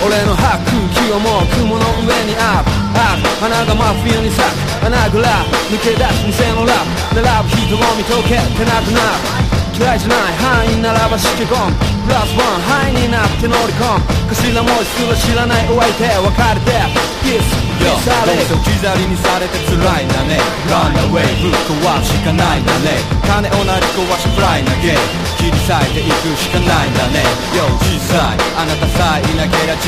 俺の吐く息をもう雲の上にアップ花が真冬に咲く穴ぐら抜け出す偽のラップ並ぶ人を見とけてなくなる嫌いじゃない範囲ならばしけ込むプラスワン範囲になって乗り込む頭文字すら知らないお相手別れてピースピースあれどうせ置き去りにされて辛いんだね Run away ぶっ壊しかないんだね金をなり壊しフライなゲー切り裂いていくしかないんだね Yo 実際あなたさえいなけりゃ